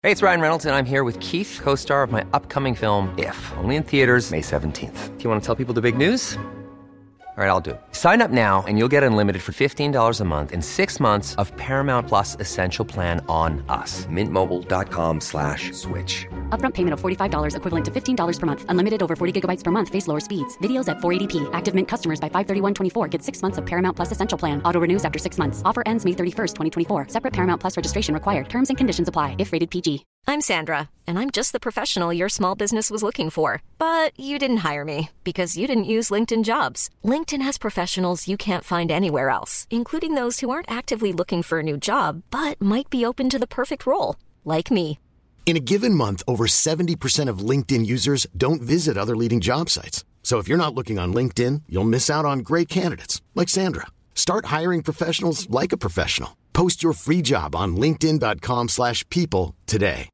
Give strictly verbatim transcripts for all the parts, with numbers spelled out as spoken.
Hey, it's Ryan Reynolds, and I'm here with Keith, co-star of my upcoming film, If, only in theaters May seventeenth. Do you want to tell people the big news? All right, I'll do it. Sign up now and you'll get unlimited for fifteen dollars a month and six months of Paramount Plus Essential Plan on us. Mint Mobile dot com slash switch. Upfront payment of forty-five dollars equivalent to fifteen dollars per month. Unlimited over forty gigabytes per month. Face lower speeds. Videos at four eighty p. Active Mint customers by five thirty-one twenty-four get six months of Paramount Plus Essential Plan. Auto renews after six months. Offer ends May thirty-first, twenty twenty-four. Separate Paramount Plus registration required. Terms and conditions apply if rated P G. I'm Sandra, and I'm just the professional your small business was looking for. But you didn't hire me because you didn't use LinkedIn Jobs. LinkedIn has professionals you can't find anywhere else, including those who aren't actively looking for a new job, but might be open to the perfect role, like me. In a given month, over seventy percent of LinkedIn users don't visit other leading job sites. So if you're not looking on LinkedIn, you'll miss out on great candidates like Sandra. Start hiring professionals like a professional. Post your free job on linkedin dot com slash people today.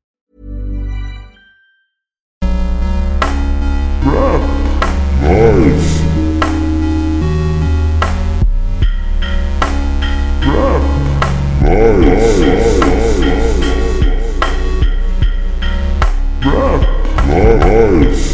Rap Life. Rap Life. Rap Life.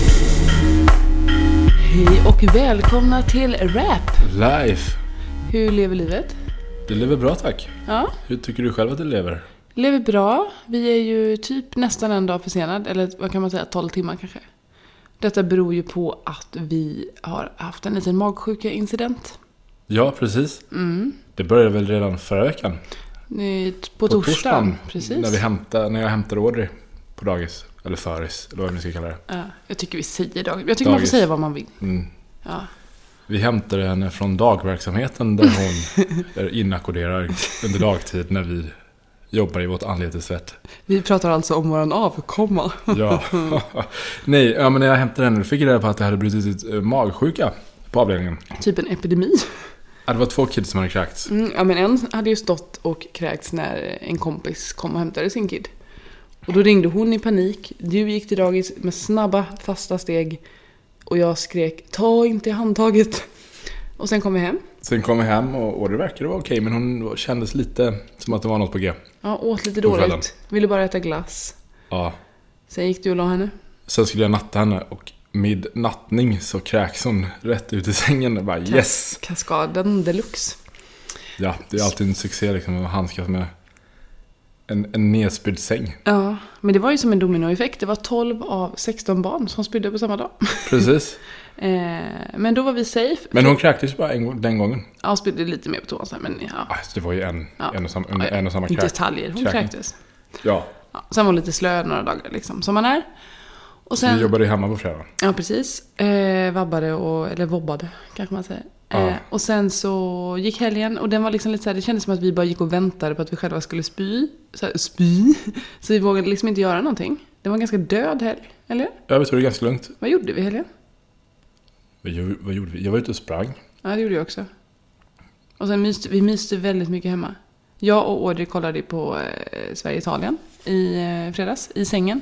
Hej och välkomna till Rap Life. Hur lever livet? Det lever bra, tack. Ja. Hur tycker du själv att det lever? Lever bra. Vi är ju typ nästan en dag försenad. Eller vad kan man säga, tolv timmar kanske. Detta beror ju på att vi har haft en liten magsjuka incident. Ja, precis. Mm. Det började väl redan förra veckan. På, på torsdagen. torsdagen. Precis. När, vi hämtade, när jag hämtade Audrey på dagis. Eller föris, eller vad vi ska kalla det. Ja, jag tycker vi säger dagis. Jag tycker dagis. Man får säga vad man vill. Mm. Ja. Vi hämtade henne från dagverksamheten där hon är inackorderad under dagtid när vi jobbar i vårt anletesvett. Vi pratar alltså om våran avkomma. Ja. Nej, ja, men när jag hämtade henne fick jag reda på att det hade brutit ut magsjuka på avdelningen. Typ en epidemi. Ja, det var två kids som hade kräkts. Mm, ja, men en hade ju stått och kräkts när en kompis kom och hämtade sin kid. Och då ringde hon i panik. Du gick till dagis med snabba, fasta steg. Och jag skrek, ta inte i handtaget. Och sen kom vi hem. Sen kom vi hem och, och det verkade vara okej. Men hon kändes lite som att det var något på G. Ja, åt lite dåligt. Ville bara äta glass. Ja. Sen gick du och la henne. Sen skulle jag natta henne. Och med nattning så kräks hon rätt ut i sängen. Och bara, Kas- yes! Kaskaden deluxe. Ja, det är alltid en succé liksom, att handskas med en, en nedspydd säng. Ja, men det var ju som en dominoeffekt. Det var tolv av sexton barn som spydde på samma dag. Precis. eh, men då var vi safe. Men hon kräktes bara en gång, den gången. Ja, hon spydde lite mer på toan sen. Men ja. Alltså, det var ju en, ja. en, och, sam, en, en och samma kräk. Detaljer, hon kräken. kräktes. Ja. Ja. Sen var hon lite slö några dagar liksom, som man är. Och sen, vi jobbade hemma på fredag. Ja, precis. Eh, vabbade, och, eller vobbade kanske man säger. Ja. Eh, och sen så gick helgen och den var liksom lite så här, det kändes som att vi bara gick och väntade på att vi själva skulle spy. Så här, spy. Så vi vågade liksom inte göra någonting. Det var en ganska död helg, eller? Jag vet, det var ganska lugnt. Vad gjorde vi i helgen? Vad, vad gjorde vi? Jag var ute och sprang. Ja, det gjorde jag också. Och sen myste, vi myste väldigt mycket hemma. Jag och Audrey kollade på eh, Sverige-Italien i eh, fredags, i sängen.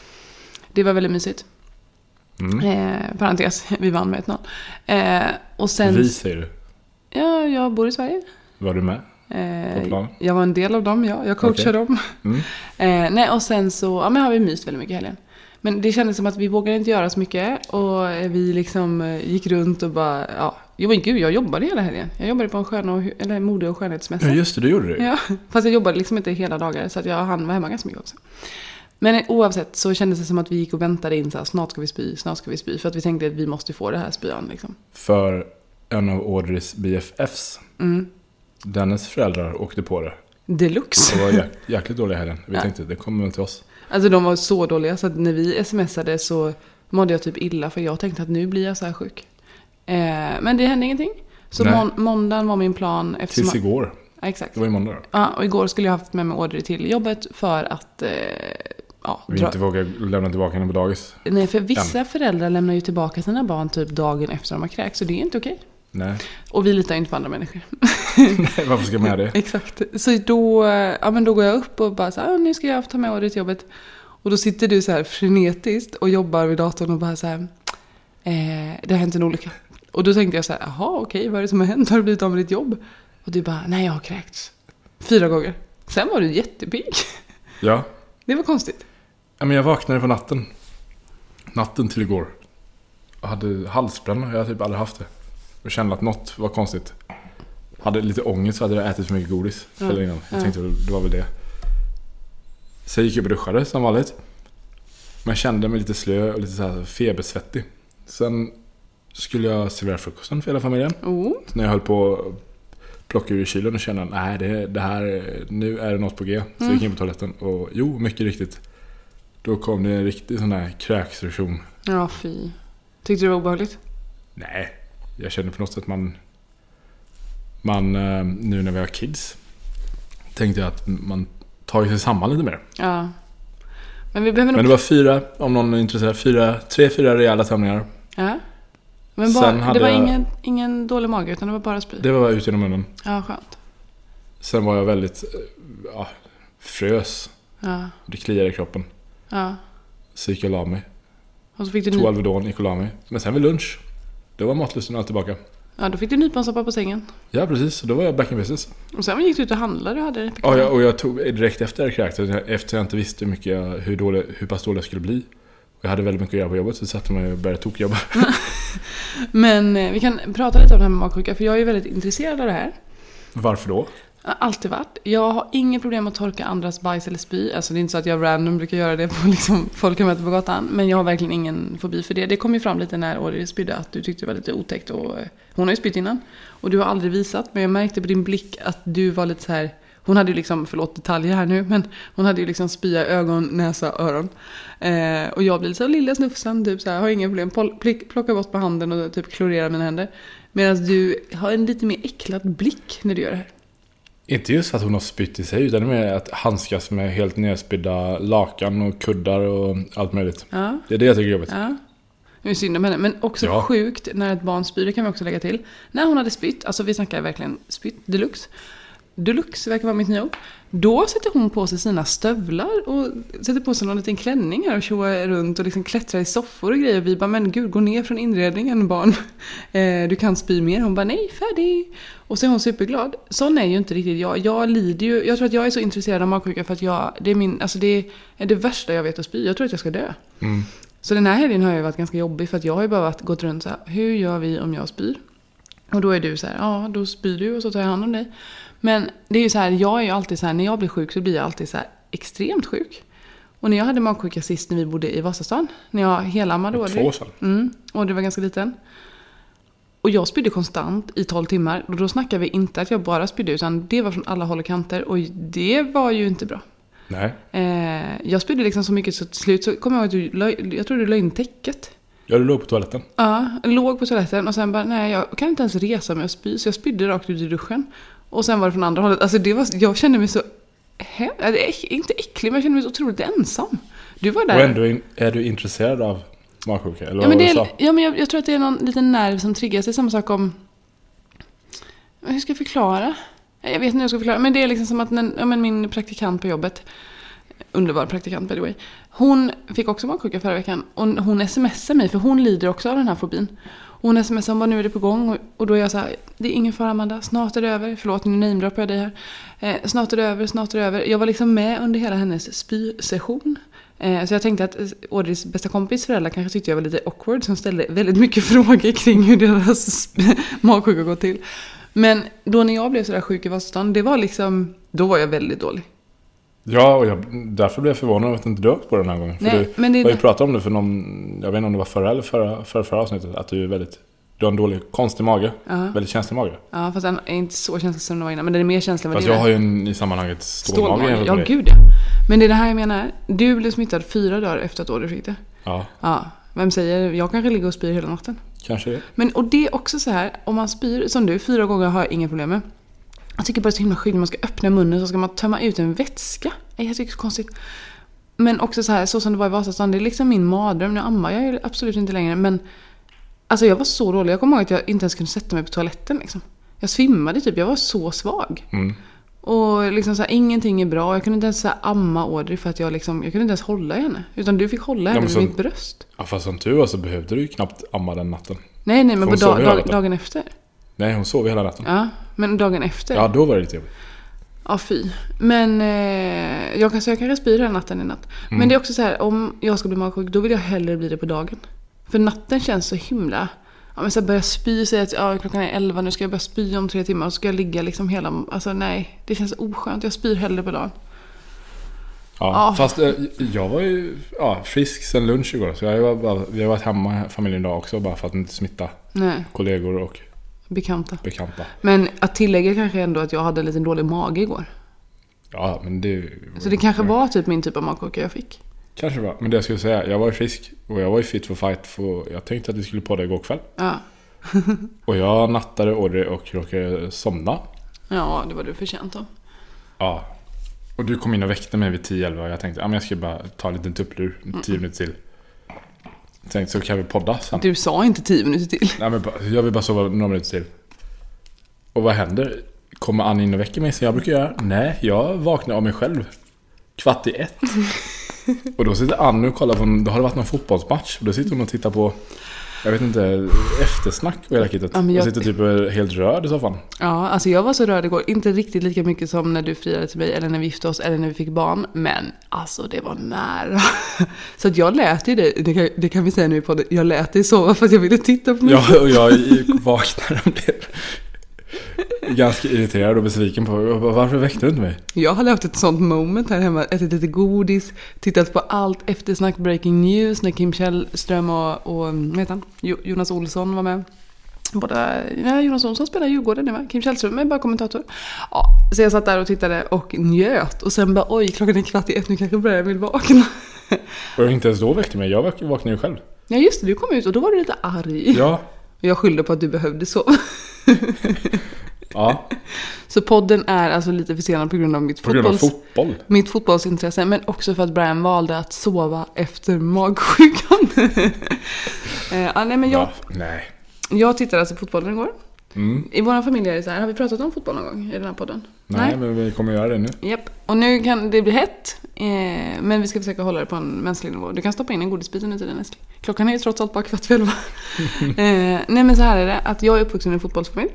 Det var väldigt mysigt. Mm. Eh, parentes, vi vann med ett noll. Eh, och sen, vi säger du? Ja, jag bor i Sverige. Var du med eh, på plan? Jag var en del av dem, ja. Jag coachade okay. dem. Mm. Eh, nej, och sen så ja, men har vi myst väldigt mycket i helgen. Men det kändes som att vi vågade inte göra så mycket. Och vi liksom gick runt och bara, ja. Jo men gud, jag jobbade hela helgen. Jag jobbade på en skön och, eller mode- och skönhetsmässa. Ja, just det, du gjorde det. Ja, fast jag jobbade liksom inte hela dagar. Så att jag hann vara hemma ganska mycket också. Men oavsett så kändes det som att vi gick och väntade in så här, snart ska vi spy, snart ska vi spy. För att vi tänkte att vi måste få det här spyan liksom. För en av Audreys B F Fs, mm. dennes föräldrar åkte på det. Deluxe. Det var jäk- jäkligt dåliga helgen. Vi ja. tänkte, det kommer väl till oss. Alltså de var så dåliga så att när vi smsade så mådde jag typ illa. För jag tänkte att nu blir jag så här sjuk. Eh, men det hände ingenting. Så må- måndagen var min plan. Tills man- igår. Ja, exakt. Det var i måndag då. Ja, och igår skulle jag haft med mig Audrey till jobbet för att... Eh, ja, vi dra- inte vågar lämna tillbaka henne på dagis. Nej, för vissa Än. föräldrar lämnar ju tillbaka sina barn typ dagen efter de har kräkt. Så det är inte okej. Nej. Och vi litar inte på andra människor. Nej, varför ska man göra det? Exakt. Så då, ja, men då går jag upp och bara så här, nu ska jag ta med Audrey till jobbet. Och då sitter du så här frenetiskt och jobbar vid datorn och bara så här, eh, det har hänt en olycka. Och då tänkte jag så här, jaha okej, vad är det som har hänt? Har du blivit av med ditt jobb? Och du bara, nej jag har kräkts. Fyra gånger. Sen var du jättepigg. Ja. Det var konstigt. Ja, men jag vaknade på natten. Natten till igår. Jag hade halsbränna. Jag har typ aldrig haft det. Jag kände att något var konstigt. Hade lite ångest för att jag hade ätit för mycket godis. Ja. Eller innan. Jag Ja. tänkte det var väl det. Så jag gick upp och duschade som vanligt. Men jag kände mig lite slö och lite så här febersvettig. Sen skulle jag servera frukosten för hela familjen. Oh. Så när jag höll på att plocka ur kylen och kände nej det, det här, nu är det något på G. Så jag gick in på toaletten och jo, mycket riktigt. Då kom det en riktig sån här kräksreaktion. Ja, fy. Tyckte du det var obehagligt? Nej, jag kände på något sätt man man eh, nu när vi har kids tänkte jag att man tar sig samman lite mer. Ja. Men vi behöver nog... Men det var fyra, om någon är intresserad, fyra, tre, fyra rejäla tömningar. Ja. Men bara, Sen hade det var jag- ingen, ingen dålig mage utan det var bara spy. Det var ut genom munnen. Ja, skönt. Sen var jag väldigt eh, ja, frös. Ja. Det kliade i kroppen. Ja. Så gick jag och la mig. Och så fick du Tog ny... Alvedon, gick och la mig. Men sen vid lunch, då var matlusten allt tillbaka. Ja, då fick du nyponsoppa på sängen. Ja, precis. Så då var jag back in business. Och sen gick du ut och handlade och hade det. Ja, jag, och jag tog direkt efter karaktär, efter jag inte visste hur, mycket jag, hur, dålig, hur pass dålig jag skulle bli. Och jag hade väldigt mycket att göra på jobbet, så satte mig och började tokjobba. Men eh, vi kan prata lite om det här med magsjuka, för jag är ju väldigt intresserad av det här. Varför då? Jag har alltid varit. Jag har inget problem att torka andras bajs eller spy. Alltså det är inte så att jag random brukar göra det på liksom, folk jag möter på gatan. Men jag har verkligen ingen fobi för det. Det kom ju fram lite när Audrey spydde att du tyckte det var lite otäckt. Och, eh, hon har ju spytt innan. Och du har aldrig visat. Men jag märkte på din blick att du var lite så här. Hon hade ju liksom, förlåt detaljer här nu. Men hon hade ju liksom spya ögon, näsa, öron. Eh, och jag blir lite så lilla snufsan. Typ så här, har inga problem. Pl- plocka bort på handen och typ klorera mina händer. Medan du har en lite mer äcklad blick när du gör det här. Inte just för att hon har spytt i sig, utan med att handskas med helt nedspydda lakan och kuddar och allt möjligt. Ja. Det är det jag tycker är jobbigt. Ja. Det är synd om henne. Men också Ja. sjukt när ett barn spyr, det kan vi också lägga till. När hon hade spytt, alltså vi snackar verkligen spytt deluxe. Deluxe verkar vara mitt nya ord. Då sätter hon på sig sina stövlar och sätter på sig någon liten klänning här och tjoar runt och liksom klättrar i soffor och grejer. Vi bara, men gud, gå ner från inredningen barn. Eh, du kan spy mer. Hon bara, nej, färdig. Och så är hon superglad. Sån är ju inte riktigt jag. Jag lider ju, jag tror att jag är så intresserad av magsjuka för att jag, det är min, alltså det är det värsta jag vet att spy. Jag tror att jag ska dö. Mm. Så den här helgen har ju varit ganska jobbig för att jag har ju bara varit, gått runt så här, hur gör vi om jag spyr? Och då är du så här, ja, då spyr du och så tar jag hand om dig. Men det är ju så här, jag är ju alltid så här, när jag blir sjuk så blir jag alltid så här extremt sjuk. Och när jag hade magsjuka sist när vi bodde i Vasastan, när jag helammade Audrey. Två år sedan. Mm, och det var ganska liten. Och jag spydde konstant i tolv timmar. Och då snackar vi inte att jag bara spydde, utan det var från alla håll och kanter. Och det var ju inte bra. Nej. Eh, jag spydde liksom så mycket så till slut så kommer jag ihåg att du, löj, jag tror du la in täcket. Ja, du låg på toaletten. Ja, jag låg på toaletten och sen bara, nej jag kan inte ens resa mig och spy. Så jag spydde rakt ut i duschen. Och sen var det från andra hållet. Alltså det var, jag kände mig så, he, inte äcklig, men jag kände mig så otroligt ensam. Du var där. Och ändå in, är du intresserad av magsjuka? Eller Ja, men, vad det du är, sa? ja, men jag, jag tror att det är någon liten nerv som triggas. Det är samma sak om... Hur ska jag förklara? Jag vet inte hur jag ska förklara. Men det är liksom som att när, ja, men min praktikant på jobbet, underbar praktikant by the way, hon fick också magsjuka förra veckan. Och hon smsar mig, för hon lider också av den här fobin. Och hon smsar om vad nu är det på gång. Och, och då är jag så här, det är ingen fara Amanda, snart är det över. Förlåt, nu namedroppar jag dig här. Eh, snart är det över, snart är det över. Jag var liksom med under hela hennes spysession. Eh, så jag tänkte att Audreys bästa kompis föräldrar kanske tyckte jag var lite awkward, som ställde väldigt mycket frågor kring hur deras magsjuka går till. Men då när jag blev så där sjuk i Vasastan, det var liksom, då var jag väldigt dålig. Ja, och jag, därför blev jag förvånad över att inte du åkt på den här gången. För Nej, du men det- har ju pratat om det för någon, jag vet inte om det var förra eller förra, förra, förra avsnittet, att du är väldigt, du har en dålig, konstig mage. Ja. Väldigt känslig mage. Ja, fast den är inte så känslig som den var innan, men den är mer känslig än vad Fast det jag är. har ju en, i sammanhanget stålmage. Stålmage. jämfört Ja, med dig. gud ja. Men det är det här jag menar. Du blev smittad fyra dagar efter att Audrey fick det. Ja, Ja, vem säger, jag kanske ligger och spyr hela natten. kanske det. Men, och det är också så här, om man spyr som du, fyra gånger har jag inga problem med. Jag tycker bara det är så himla sjukt när man ska öppna munnen så ska man tömma ut en vätska. Jag tycker det är så konstigt. Men också så här, så som det var i Vasastan, det är liksom min mardröm. Nu ammar jag är absolut inte längre, men alltså jag var så dålig. Jag kommer ihåg att jag inte ens kunde sätta mig på toaletten liksom. Jag svimmade typ, jag var så svag. Mm. Och liksom så här, ingenting är bra. Jag kunde inte ens så här, amma Audrey för att jag liksom, jag kunde inte ens hålla henne. Utan du fick hålla henne Ja, men vid så- mitt bröst. Ja, fast som tur var så behövde du ju knappt amma den natten. Nej, nej, men Hon på sov dag, hela dag, natten. dagen efter. Nej, hon sov hela natten. Ja, men dagen efter. Ja, då var det lite jobbigt. Ja, fy. Men eh, jag, kan, så jag kanske spyr hela natten i natt. Mm. Men det är också så här, om jag ska bli magsjuk, då vill jag hellre bli det på dagen. För natten känns så himla... Ja, men så börja spy, säga att ja, klockan är elva, nu ska jag börja spy om tre timmar och så ska jag ligga liksom hela... Alltså nej, det känns oskönt. Jag spyr hellre på dagen. Ja, ja. Fast eh, jag var ju ja, frisk sen lunch igår. Så jag var bara, vi har varit hemma familjen idag också, bara för att inte smitta nej. kollegor och bekanta. bekanta. Men att tillägga kanske ändå att jag hade en liten dålig mage igår. Ja, men det... Så det kanske var typ min typ av magsjuka jag fick. Kanske var, men det jag skulle säga, jag var ju frisk och jag var ju fit for fight, för jag tänkte att vi skulle podda igår kväll. Ja. Och jag nattade Audrey och råkade somna. Ja, det var du förtjänt av. Ja. Och du kom in och väckte mig vid tio elva och jag tänkte, ja men jag ska bara ta en liten tupplur, tio minuter till. Jag tänkte, så kan vi podda sen. Du sa inte tio minuter till. Nej, men jag vill bara sova några minuter till. Och vad händer? Kommer Ann in och väcker mig som jag brukar göra? Nej, jag vaknar av mig själv. Kvart i ett. Och då sitter Ann och kollar på, då har det varit någon fotbollsmatch. Och då sitter hon och tittar på, jag vet inte, eftersnack och hela kittet. Ja, jag... Och sitter typ helt rörd i så fall. Ja, alltså jag var så rörd igår. Inte riktigt lika mycket som när du friade till mig, eller när vi gifte oss, eller när vi fick barn. Men alltså det var nära. Så att jag lät ju det, det kan, det kan vi säga nu på det. Jag lät dig sova för att jag ville titta på mig. Ja, och jag vaknade om det. Ganska irriterad och besviken på varför väckte du inte mig? Jag har haft ett sånt moment här hemma, ätit lite godis, tittat på allt eftersnack, breaking news när Kim Källström och, och vad heter han? Jonas Olsson var med. Båda, nej, Jonas Olsson spelar Djurgården nu, va? Kim Källström är bara kommentator. Ja, så jag satt där och tittade och njöt och sen bara oj, klockan är kvart i ett, nu kanske börjar jag vill vakna. Och inte ens då väckte mig, jag vaknade ju själv. Ja just det, du kom ut och då var du lite arg. Ja. Jag skyllde på att du behövde sova. Ja. Så podden är alltså lite försenad på grund av mitt, på grund fotbolls, av fotboll. mitt fotbollsintresse. Men också för att Brian valde att sova efter magsjukan. ja, nej, men jag, ja, nej. jag tittade alltså på fotbollen igår. Mm. I vår familj är det så här. Har vi pratat om fotboll någon gång i den här podden? Nej, nej. Men vi kommer göra det nu. Japp. Och nu kan det bli hett. Eh, men vi ska försöka hålla det på en mänsklig nivå. Du kan stoppa in en godisbit under tiden. Klockan är ju trots allt bara kvart för elva. eh, nej men så här är det. Att jag är uppvuxen i en fotbollsfamilj.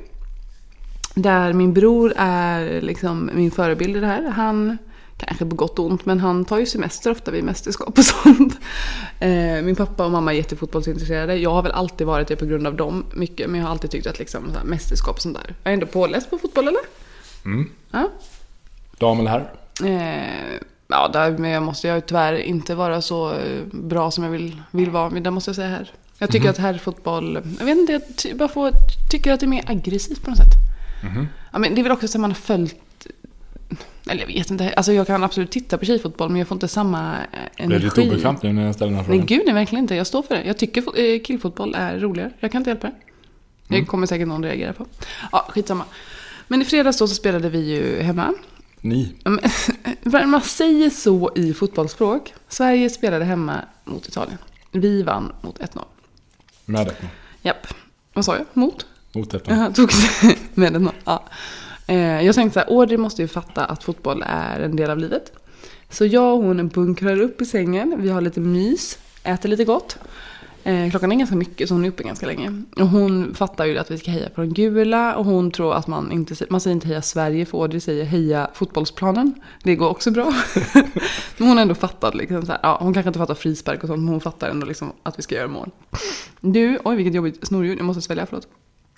Där min bror är liksom min förebild i det här. Han, kanske på gott och ont, men han tar ju semester ofta vid mästerskap och sånt. Eh, min pappa och mamma är jättefotbollsintresserade. Jag har väl alltid varit det på grund av dem mycket. Men jag har alltid tyckt att liksom, så här, mästerskap och sånt där. Jag är ändå påläst på fotboll, eller? Mm. Ja. Dam eller herr? Eh, ja, där, men jag måste jag tyvärr inte vara så bra som jag vill, vill vara. Men där måste jag säga här. Jag tycker mm. att herrfotboll, jag vet inte, jag ty- bara får, tycker att det är mer aggressivt på något sätt. Mm. Ja, men det är väl också så att man har följt, eller jag vet inte, alltså jag kan absolut titta på tjejfotboll, men jag får inte samma energi. Det är lite obekant nu när jag ställer den här frågan. Nej gud, nej verkligen inte, jag står för det. Jag tycker killfotboll är roligare, jag kan inte hjälpa det. Det mm. kommer säkert någon reagera på. Ja, skitsamma. Men i fredags då så spelade vi ju hemma. Ni? Man säger så i fotbollsspråk. Sverige spelade hemma mot Italien. Vi vann mot ett noll. Med ett noll? Japp. Vad sa jag? Mot? Mot ett noll. Jag tog med ett noll. Ja. Jag tänkte så här, Audrey måste ju fatta att fotboll är en del av livet. Så jag och hon bunkrar upp i sängen. Vi har lite mys, äter lite gott. Klockan är ganska mycket så hon är uppe ganska länge. Och hon fattar ju att vi ska heja på den gula. Och hon tror att man inte man säger inte heja Sverige, för Audrey säger heja fotbollsplanen. Det går också bra. Men hon har ändå fattat liksom så här, ja, hon kanske inte fattar frispark och sånt, men hon fattar ändå liksom att vi ska göra mål. Du, oj vilket jobbigt snorljud, jag måste svälja, förlåt.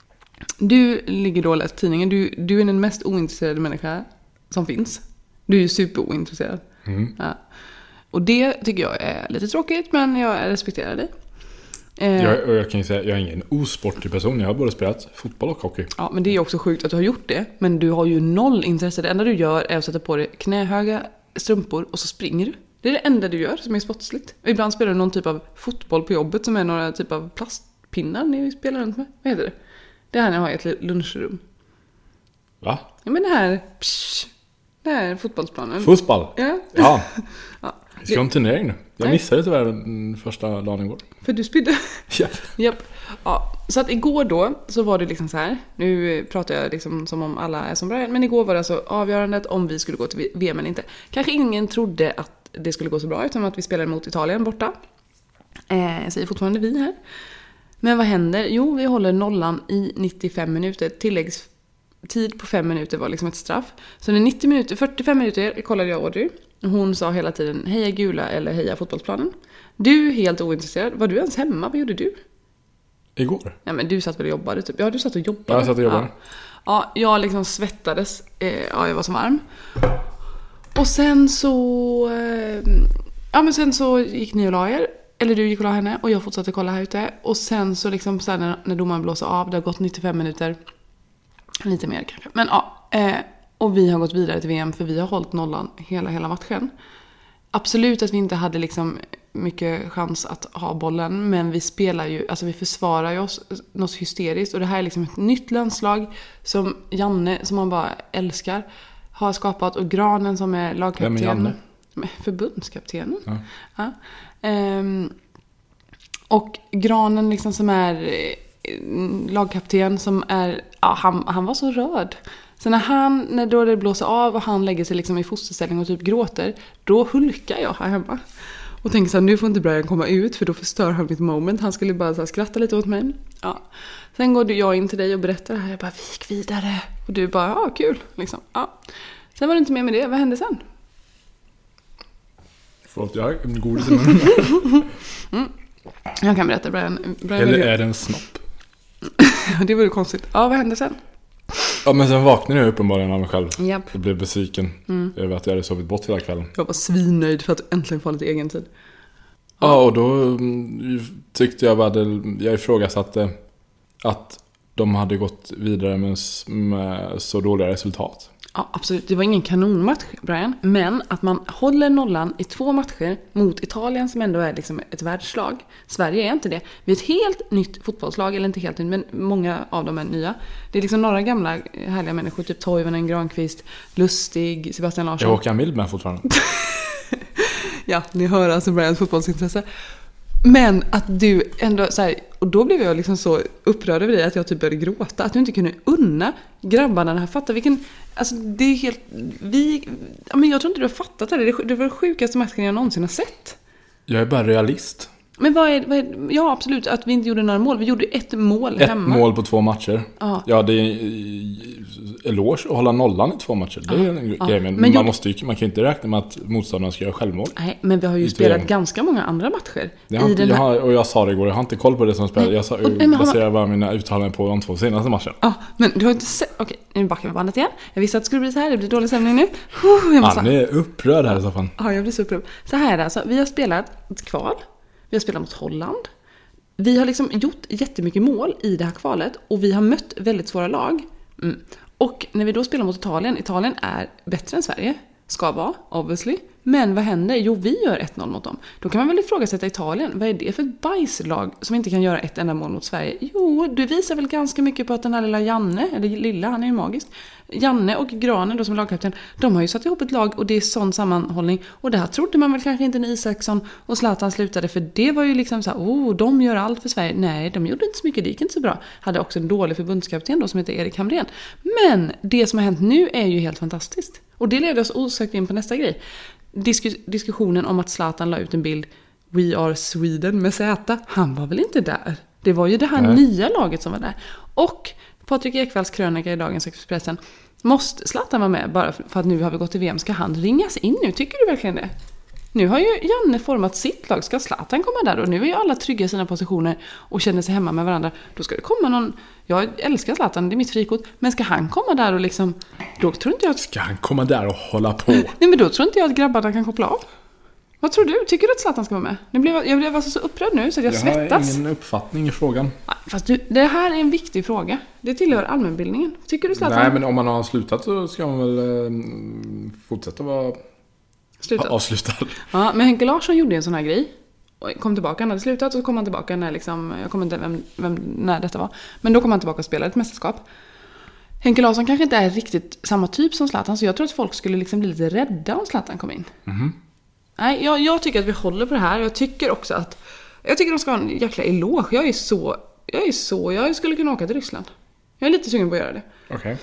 Du ligger då och läser tidningen. Du, du är den mest ointresserade människa som finns. Du är ju superointresserad. Mm. Ja. Och det tycker jag är lite tråkigt, men jag respekterar dig. Jag, och jag kan ju säga, jag är ingen osportig person. Jag har både spelat fotboll och hockey. Ja, men det är också sjukt att du har gjort det. Men du har ju noll intresse. Det enda du gör är att sätta på dig knähöga strumpor och så springer du. Det är det enda du gör som är sportsligt. Och ibland spelar du någon typ av fotboll på jobbet som är några typ av plastpinnar ni spelar runt med. Vad heter det? Det här när jag har ett lunchrum. Va? Ja, men det här... Psh, det här är fotbollsplanen. Fotboll? Ja. Ja. Ja. Vi ska ha en turnering nu. Jag Nej. missade tyvärr den första dagen igår. För du spydde? Japp. Japp. Ja. Så att igår då så var det liksom så här. Nu pratar jag liksom som om alla är som Brian. Men igår var det alltså avgörandet om vi skulle gå till V M eller inte. Kanske ingen trodde att det skulle gå så bra, utan att vi spelade mot Italien borta. Eh, jag säger fortfarande vi här. Men vad händer? Jo, vi håller nollan i nittiofem minuter. Tilläggs, tid på fem minuter var liksom ett straff. Så när nittio minuter, fyrtiofem minuter kollade jag Audrey. Hon sa hela tiden heja gula eller heja fotbollsplanen. Du helt ointresserad. Var du ens hemma? Vad gjorde du? Igår? Ja, men du satt väl och jobbade typ. Ja, du satt och jobbade. Ja, jag satt och jobbade. Ja, ja jag liksom svettades. Eh, ja, jag var så varm. Och sen så... Eh, ja, men sen så gick ni och la er. Eller du gick och la henne. Och jag fortsatte kolla här ute. Och sen så liksom så här, när, när domaren blåser av. Det har gått nittiofem minuter. Lite mer kanske. Men ja. Eh, och vi har gått vidare till V M. För vi har hållit nollan hela, hela matchen. Absolut att vi inte hade liksom mycket chans att ha bollen. Men vi spelar ju, alltså vi försvarar ju oss något hysteriskt. Och det här är liksom ett nytt landslag som Janne, som man bara älskar, har skapat. Och Granen som är lagkapten. Vem är Janne? Förbundskaptenen. Ja. Ja. Ehm, och Granen liksom som är lagkapten som är, ja, han, han var så rörd. Så när han, när då det blåser av och han lägger sig liksom i fosterställning och typ gråter, då hulkar jag här hemma. Och tänker så här, nu får inte Brian komma ut för då förstör han mitt moment. Han skulle bara så här skratta lite åt mig. Ja. Sen går jag in till dig och berättar det här. Jag bara, vi gick vidare. Och du bara, ja, kul. Liksom. Ja. Sen var det inte mer med det. Vad hände sen? Förlåt, jag har en godis i munnen. mm. Jag kan berätta, Brian. Brian Eller är det en snopp? Det var ju konstigt. Ja, vad hände sen? Ja, men sen vaknade jag uppenbarligen av mig själv. Japp. Jag blev besviken mm. över att jag hade sovit bort hela kvällen. Jag var svinnöjd för att äntligen få lite egen tid. Ja, ja och då tyckte jag att jag ifrågasatte att de hade gått vidare med, med så dåliga resultat. Ja, absolut. Det var ingen kanonmatch, Brian. Men att man håller nollan i två matcher mot Italien som ändå är liksom ett världslag. Sverige är inte det. Vi är ett helt nytt fotbollslag, eller inte helt nytt, men många av dem är nya. Det är liksom några gamla härliga människor, typ Toivonen, Granqvist, Lustig, Sebastian Larsson. Jag åker Mild med fortfarande. Ja, ni hör alltså Brians fotbollsintresse. Men att du ändå så här, och då blev jag liksom så upprörd över dig att jag typ började gråta. Att du inte kunde unna grabbarna det här. Fatta vilken, alltså det är helt, vi, men jag tror inte du har fattat det. Det var den sjukaste matchen jag någonsin har sett. Jag är bara realist. Men vad är, vad är, ja absolut att vi inte gjorde några mål. Vi gjorde ett mål ett hemma. Ett mål på två matcher. Ja, ja det är eloge att hålla nollan i två matcher. Det är en ja, grej, men, men man, jag, måste ju, man kan ju inte räkna med att motståndarna ska göra självmål. Nej, men vi har ju spelat igen. Ganska många andra matcher. Jag i inte, den här... jag har, och jag sa det igår, jag har inte koll på det som spelar. Jag, sa, jag baserar bara mina uttalanden på de två senaste matcherna. Ja, men du har inte sett... Okej, nu backar vi bandet igen. Jag visste att det skulle bli så här, det blir dålig stämning nu. Uh, jag måste... Han är upprörd här i så fall. Ja, jag blir så upprörd. Så här alltså, vi har spelat ett kval. Vi har spelat mot Holland. Vi har liksom gjort jättemycket mål i det här kvalet. Och vi har mött väldigt svåra lag. Mm. Och när vi då spelar mot Italien. Italien är bättre än Sverige. Ska vara, obviously. Men vad händer? Jo, vi gör ett noll mot dem. Då kan man väl ifrågasätta Italien. Vad är det för ett bajslag som inte kan göra ett enda mål mot Sverige? Jo, det visar väl ganska mycket på att den här lilla Janne, eller lilla, han är ju magisk. Janne och Granen då som lagkapten, de har ju satt ihop ett lag och det är sån sammanhållning. Och det här trodde man väl kanske inte när Isaksson och Zlatan slutade. För det var ju liksom så här, oh, de gör allt för Sverige. Nej, de gjorde inte så mycket, det gick inte så bra. Hade också en dålig förbundskapten då som heter Erik Hamrén. Men det som har hänt nu är ju helt fantastiskt. Och det leder oss osökt in på nästa grej. Diskus- diskussionen om att Zlatan la ut en bild We are Sweden med Z. Han var väl inte där? Det var ju det här Nej. nya laget som var där. Och Patrik Ekwalls krönika i dagens Expressen. Måste Zlatan vara med bara för att nu har vi gått till V M? Ska han ringas in nu? Tycker du verkligen det? Nu har ju Janne format sitt lag. Ska Zlatan komma där? Och nu är ju alla trygga i sina positioner och känner sig hemma med varandra. Då ska det komma någon... Jag älskar Zlatan, det är mitt frikort. Men ska han komma där och liksom... Då tror inte jag att... Ska han komma där och hålla på? Nej, men då tror inte jag att grabbarna kan koppla av. Vad tror du? Tycker du att Zlatan ska vara med? Nu blev, jag blev alltså så upprörd nu så att jag, jag svettas. Jag har ingen uppfattning i frågan. Nej, fast du, det här är en viktig fråga. Det tillhör allmänbildningen. Tycker du Zlatan? Nej, men om man har slutat så ska man väl eh, fortsätta vara slutat. avslutad. Ja, men Henke Larsson gjorde en sån här grej. Och kom tillbaka, han hade slutat och så kom han tillbaka när liksom, jag kommer inte vem, vem, när detta var. Men då kom han tillbaka och spelade ett mästerskap. Henke Larsson kanske inte är riktigt samma typ som Zlatan, så jag tror att folk skulle liksom bli lite rädda om Zlatan kom in. Mhm. Nej, jag, jag tycker att vi håller på det här. Jag tycker också att jag tycker de ska ha en jäkla eloge. Jag är så jag är så jag skulle kunna åka till Ryssland. Jag är lite sugen på att göra det. Okej. Okay.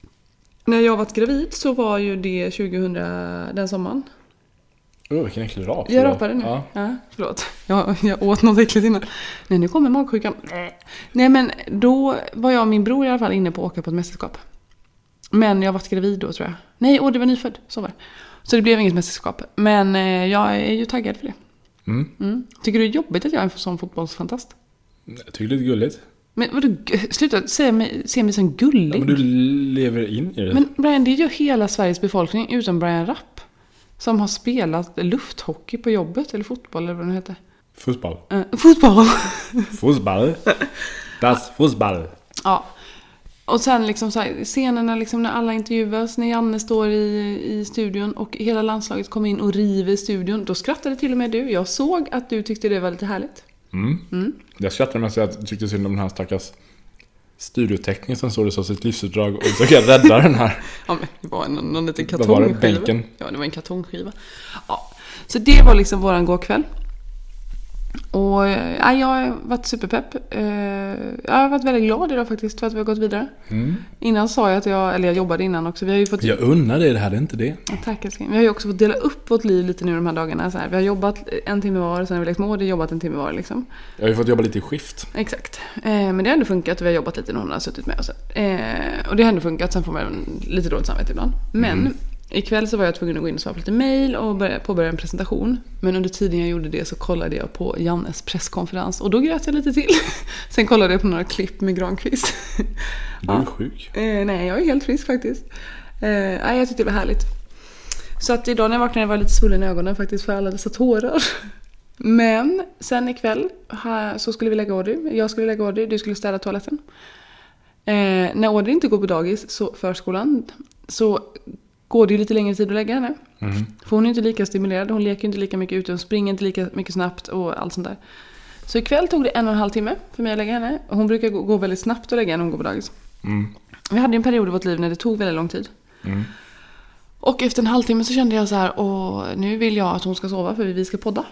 När jag var gravid så var ju det tjugohundra den sommaren. Åh, oh, vilken äcklig rap. Jag rapade nu. Ja, ja förlåt. Jag, jag åt något äckligt innan. Nej, nu kommer magsjukan. Nej, men då var jag och min bror i alla fall inne på att åka på ett mästerskap. Men jag var gravid då, tror jag. Nej, och det var nyfödd, så var det. Så det blev inget mästerskap. Men eh, jag är ju taggad för det. Mm. Mm. Tycker du det är jobbigt att jag är en sån fotbollsfantast? Jag tycker det är gulligt. Men vadå, sluta se mig, se mig som gullig. Ja, men du lever in i det. Men Brian, det är ju hela Sveriges befolkning utom Brian Rapp. Som har spelat lufthockey på jobbet. Eller fotboll, eller vad det heter. Fotboll. Uh, fotboll. Fotboll. Das fotboll. Ja. Och sen liksom så här, scenerna liksom när alla intervjuas, när Janne står i, i studion och hela landslaget kommer in och river studion, då skrattade till och med du. Jag såg att du tyckte det var lite härligt. Mm. Mm. Jag skrattade med att jag tyckte synd om den här stackars studiotekniker som såg det som sitt livsuppdrag och försöka rädda den här. Ja, men det var en, någon liten kartongskiva. Vad var det? Bänken? Ja, det var en kartongskiva. Ja. Så det var liksom våran gårkväll. Och ja, jag har varit superpepp. Jag har varit väldigt glad idag faktiskt för att vi har gått vidare. Mm. Innan sa jag att jag, eller jag jobbade innan också. Vi har ju fått... Jag undrar det, det här är inte det. Ja, tack älskling. Vi har ju också fått dela upp vårt liv lite nu de här dagarna. Så här. Vi har jobbat en timme var, sen har vi lekt med och jobbat en timme var liksom. Jag har ju fått jobba lite i skift. Exakt. Men det har ändå funkat och vi har jobbat lite när hon har suttit med oss. Och det har ändå funkat, sen får man lite dåligt samvete ibland. Men... Mm. Ikväll så var jag tvungen att gå in och svara på lite mejl och börja, påbörja en presentation. Men under tiden jag gjorde det så kollade jag på Jannes presskonferens. Och då grät jag lite till. Sen kollade jag på några klipp med Granqvist. Du är ja. sjuk. Eh, nej, jag är helt frisk faktiskt. Eh, nej, jag tyckte det var härligt. Så att idag när jag vaknade var jag lite svullen i ögonen faktiskt för alla dessa tårar. Men sen ikväll här, så skulle vi lägga Audrey. Jag skulle lägga Audrey, du skulle städa toaletten. Eh, när Audrey inte går på dagis, så förskolan, så... går det ju lite längre tid att lägga henne. Mm. För hon är inte lika stimulerad. Hon leker inte lika mycket ute. Hon springer inte lika mycket snabbt och allt sånt där. Så ikväll tog det en och en halv timme för mig att lägga henne. Hon brukar gå, gå väldigt snabbt att lägga henne när hon går på dagis. Mm. Vi hade en period i vårt liv när det tog väldigt lång tid. Mm. Och efter en halvtimme så kände jag så här, åh, nu vill jag att hon ska sova för vi ska podda.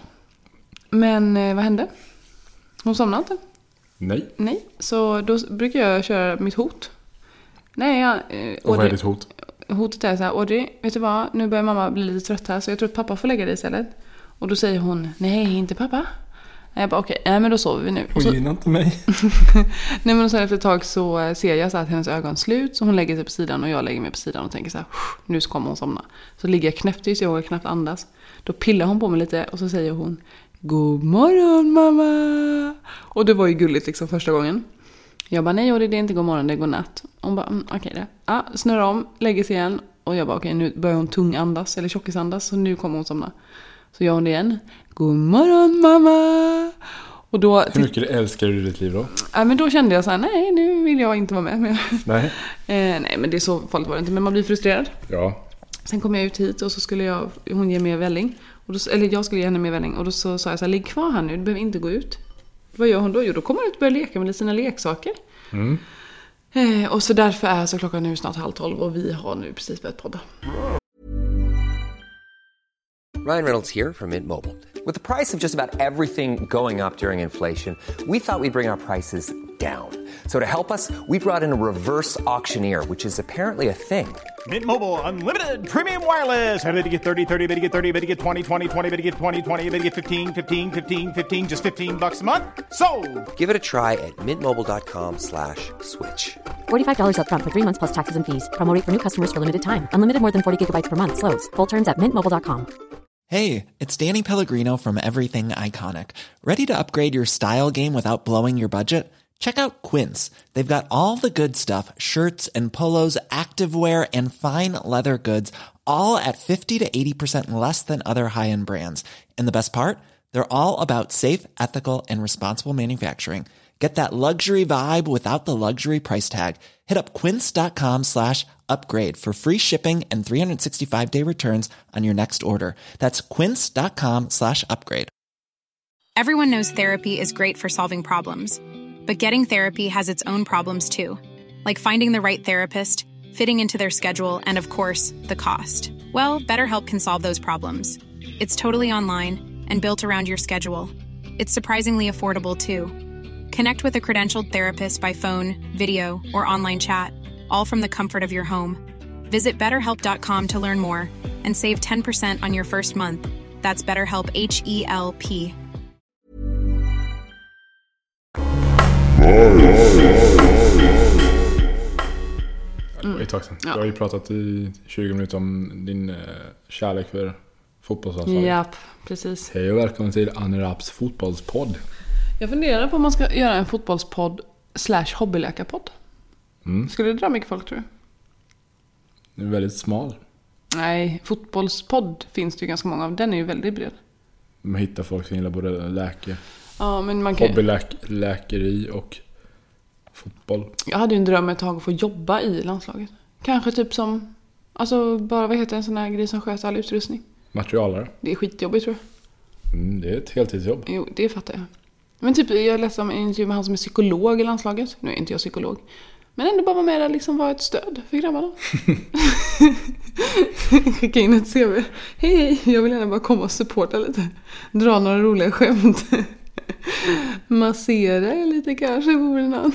Men eh, vad hände? Hon somnade inte. Nej. Nej, så då brukar jag köra mitt hot. Nej, jag... Eh, och vad är ditt hot? Hotet är så här, Audrey, vet du vad? Nu börjar mamma bli lite trött här så jag tror att pappa får lägga dig istället. Och då säger hon, nej, inte pappa. Jag bara, okej, okay, nej men då sover vi nu. Hon så... gillar inte mig. Nej men så efter ett tag så ser jag så att hennes ögon slut. Så hon lägger sig på sidan och jag lägger mig på sidan och tänker så här, nu ska hon somna. Så ligger jag knäpptyst, jag vågar knappt andas. Då pillar hon på mig lite och så säger hon, god morgon mamma. Och det var ju gulligt liksom första gången. Jag bara, nej, det är inte god morgon, det är god natt. Hon bara, mm, okej okay, det. Ja, snurrar om, lägger sig igen. Och jag bara, okej, okay, nu börjar hon tung andas, eller tjockisandas. Så nu kommer hon somna. Så gör hon det igen. God morgon, mamma. Och då... Hur mycket älskar du ditt liv då? Ja, men då kände jag så här, nej, nu vill jag inte vara med mer. Nej. eh, nej, men det är så farligt var det inte. Men man blir frustrerad. Ja. Sen kom jag ut hit och så skulle jag, hon ge mer välling. Och då, eller jag skulle ge henne mer välling. Och då så sa jag så här, ligg kvar här nu, du behöver inte gå ut. Vad gör hon då? Jo, då kommer hon ut och börjar leka med sina leksaker. Mm. Eh, och så därför är så klockan nu snart halv tolv och vi har nu precis börjat podda. Ryan Reynolds here from Mint Mobile. With the price of just about everything going up during inflation, we thought we'd bring our prices down. So to help us, we brought in a reverse auctioneer, which is apparently a thing. Mint Mobile Unlimited Premium Wireless. How to get thirty, thirty, how to get thirty, how to get twenty, twenty, twenty, how to get twenty, twenty, how to get fifteen, fifteen, fifteen, fifteen, just fifteen bucks a month? Sold! Give it a try at mintmobile.com slash switch. forty-five dollars up front for three months plus taxes and fees. Promo rate for new customers for limited time. Unlimited more than forty gigabytes per month. Slows full terms at mint mobile dot com. Hey, it's Danny Pellegrino from Everything Iconic. Ready to upgrade your style game without blowing your budget? Check out Quince. They've got all the good stuff, shirts and polos, activewear, and fine leather goods, all at fifty to eighty percent less than other high-end brands. And the best part? They're all about safe, ethical, and responsible manufacturing. Get that luxury vibe without the luxury price tag. Hit up quince.com slash upgrade for free shipping and three sixty-five day returns on your next order. That's quince.com slash upgrade. Everyone knows therapy is great for solving problems. But getting therapy has its own problems too. Like finding the right therapist, fitting into their schedule, and of course, the cost. Well, BetterHelp can solve those problems. It's totally online and built around your schedule. It's surprisingly affordable too. Connect with a credentialed therapist by phone, video, or online chat, all from the comfort of your home. Visit better help dot com to learn more and save ten percent on your first month. That's BetterHelp, H E L P. mm. ett tag sedan. Ja. Jag har ju pratat i tjugo minuter om din eh, kärlek för fotbollslandslaget. Japp, precis. Hej och välkommen till Annie Raps fotbollspodd. Jag funderar på om man ska göra en fotbollspodd slash hobbyläkarpodd. Mm. Skulle det dra mycket folk, tror du? Den är väldigt smal. Nej, fotbollspodd finns det ju ganska många av. Den är ju väldigt bred. Man hittar folk som gillar både läke, Ja, men man kan... hobbyläkeri och fotboll. Jag hade ju en dröm ett tag att få jobba i landslaget. Kanske typ som... Alltså, bara vad heter en sån här grej som sköter all utrustning? Materialare. Det är skitjobbigt, tror jag. Mm, det är ett heltidsjobb. Jo, det fattar jag. Men typ, jag läste om en intervju med han som är psykolog i landslaget. Nu är inte jag psykolog. Men ändå bara vara med där, liksom vara ett stöd för grabbarna. Skicka in ett C V. Hej, hej, jag vill gärna bara komma och supporta lite. Dra några roliga skämt. Massera lite kanske vore någon.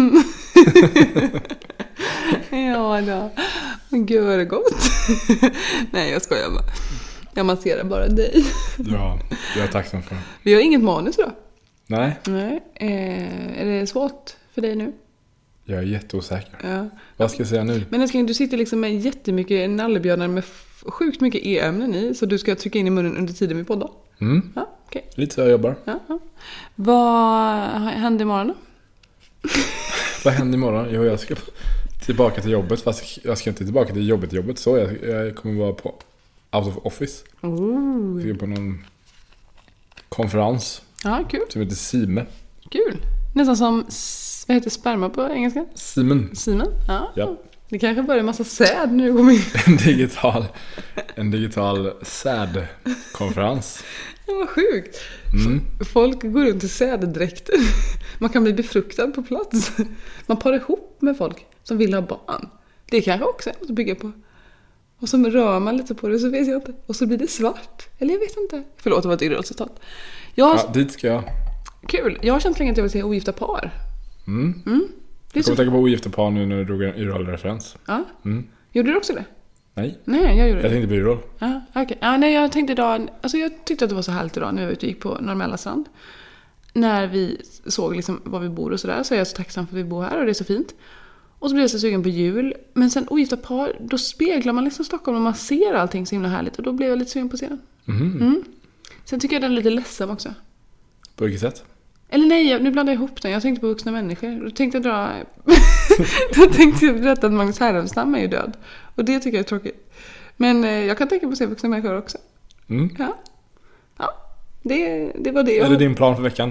Ja då. Gud vad det gott. Nej, jag skojar bara. Jag masserar bara dig. Ja, jag är tacksam för. Vi har inget manus då. Nej. Nej. Eh, är det svårt för dig nu? Jag är jätteosäker. Ja. Vad ska jag säga nu? Men älskling, du sitter liksom med jättemycket nallebjörnar med f- sjukt mycket e-ämnen i. Så du ska trycka in i munnen under tiden vi poddar. Mm. Ja, okej. Okay. Lite så jag jobbar. Ja, ja. Vad händer imorgon då? Vad händer imorgon? Jo, jag ska tillbaka till jobbet. Fast jag ska inte tillbaka till jobbet jobbet. Så jag, jag kommer vara på out of office. Oh. Jag ska på någon konferens. Ja, kul. Som heter Sime. Kul. Nästan som, vad heter sperma på engelska? Simen. Simen, ja. Ja. Det kanske börjar en massa säd nu kommer in. En digital, en digital sädkonferens. Det var sjukt. Mm. Folk går runt i sädedräkter. Man kan bli befruktad på plats. Man parar ihop med folk som vill ha barn. Det kanske också är något att bygga på. Och så rör man lite på det, så vet jag inte. Och så blir det svart. Eller jag vet inte. Förlåt, det var ett irrelcitat. Jag har... Ja, dit ska jag. Kul. Jag har känt länge att jag vill se ogifta par. Mm. Mm. Jag kommer så... tänka på ogifta par nu när du drog en Y-roll-referens. Ja. Mm. Gjorde du också det? Nej. Nej, jag gjorde jag det. tänkte på Y-roll. Ja, okej. Okay. Ja, nej, jag tänkte idag... Alltså jag tyckte att det var så härligt idag när vi var ute och gick på Normella strand. När vi såg liksom var vi bor och sådär. Så är jag så tacksam för att vi bor här och det är så fint. Och så blev jag så sugen på jul. Men sen ogifta par, då speglar man liksom Stockholm och man ser allting så himla härligt. Och då blev jag lite sugen på scenen. Mm. Mm. Sen tycker jag den är lite ledsen också. På vilket sätt? Eller nej, nu blandar jag ihop den. Jag tänkte på vuxna människor. Då tänkte jag dra... då tänkte jag berätta att Magnus Härenstam är ju död. Och det tycker jag är tråkigt. Men eh, jag kan tänka på att se vuxna människor också. Mm. Ja. Ja, det, det var det jag... Är det din plan för veckan?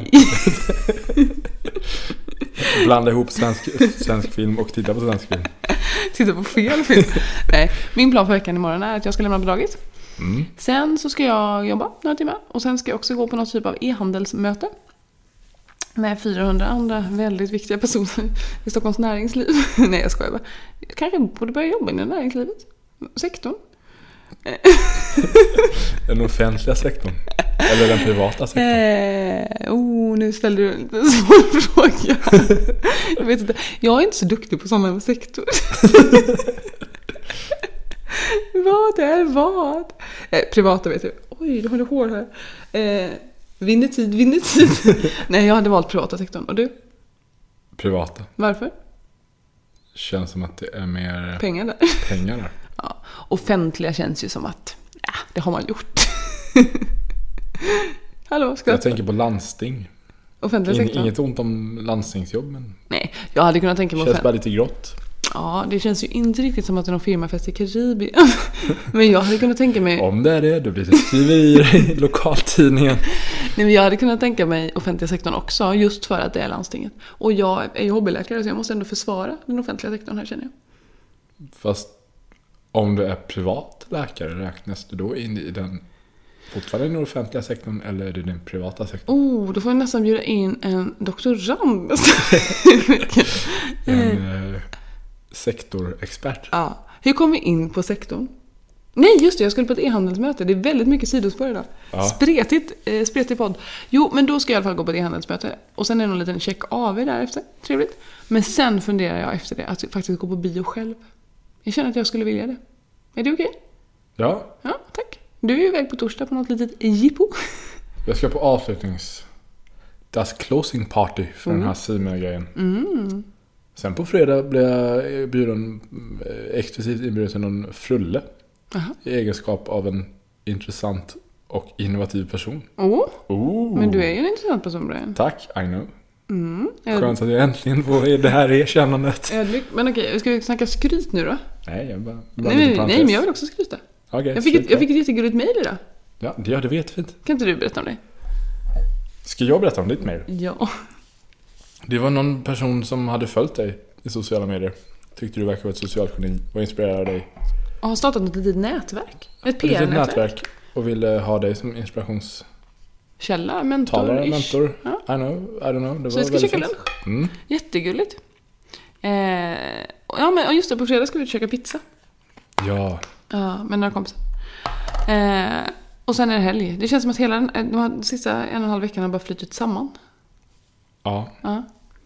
Blanda ihop svensk, svensk film och titta på svensk film. Titta på fel film. Nej, min plan för veckan imorgon är att jag ska lämna på dagis. Mm. Sen så ska jag jobba några timmar. Och sen ska jag också gå på någon typ av e-handelsmöte. Med fyrahundra andra väldigt viktiga personer i Stockholms näringsliv. Nej, jag skojar bara. Jag kanske borde börja jobba i näringslivet. Sektorn. Den offentliga sektorn. Eller den privata sektorn. Eh, oh, nu ställer du en svår fråga. Jag vet inte. Jag är inte så duktig på sådana sektor. Vad är vad? Eh, privata vet du. Oj, du har det hår här. Eh, vinner tid, vinner tid. Nej, jag hade valt privata sektorn. Och du? Privata. Varför? Känns som att det är mer pengar där. Pengar där. Ja, offentliga känns ju som att ja, det har man gjort. Hallå, ska jag tänker på landsting. Offentliga In, sektorn. Inget ont om landstingsjobb, men nej, jag hade kunnat tänka mig känns bara lite grått. Ja, det känns ju inte riktigt som att det är någon firmafest i Karibien. Men jag hade kunnat tänka mig... Om det är det, då blir det skriverier i lokaltidningen. Nej, men jag hade kunnat tänka mig offentliga sektorn också, just för att det är landstinget. Och jag är ju hobbyläkare, så jag måste ändå försvara den offentliga sektorn här, känner jag. Fast om du är privat läkare, räknas du då in i den fortfarande i den offentliga sektorn, eller är det den privata sektorn? Oh, då får jag nästan bjuda in en doktorand. en eh, sektorexpert. Ja. Hur kom vi in på sektorn? Nej, just det, jag skulle på ett e-handelsmöte. Det är väldigt mycket sidospår idag. Ja. Spretigt, eh, spretigt podd. Jo, men då ska jag i alla fall gå på ett e-handelsmöte. Och sen är det någon liten check av er därefter. Trevligt. Men sen funderar jag efter det att faktiskt gå på bio själv. Jag känner att jag skulle vilja det. Är det okej? Ja. Ja, tack. Du är ju iväg på torsdag på något litet jippo. Jag ska på avslutnings... Das closing party för mm. den här Sime-grejen. Mm. Sen på fredag blev jag bjuden, exklusivt inbjuden till någon frulle. Aha. I egenskap av en intressant och innovativ person. Oh. Oh. Men du är ju en intressant person, Brian. Tack, I know. Mm. Skönt att jag äntligen får det här erkännandet. Men okej, ska vi snacka skryt nu då? Nej, jag bara... Nej, nej, nej, men jag vill också skryta. Okay, jag, fick ett, jag fick ett jättegulligt mejl idag. Ja, det, det vet fint. Kan inte du berätta om det? Ska jag berätta om ditt mejl? Ja. Det var någon person som hade följt dig i sociala medier. Tyckte du verkar vara ett socialt geni och inspirerade dig. Och har startat ett litet nätverk. Ett P R-nätverk. Ett nätverk. Och ville ha dig som inspirations... Källa, mentor. Talare, mentor. Ja. I know, I don't know. Det så var vi ska käka fint. lunch. Mm. Jättegulligt. Eh, ja, men just det, på fredag ska vi käka pizza. Ja. Ja, med några kompisar. Eh, och sen är det helg. Det känns som att hela den, de här sista en och en halv veckan har bara flyttit samman. Ja. Ja.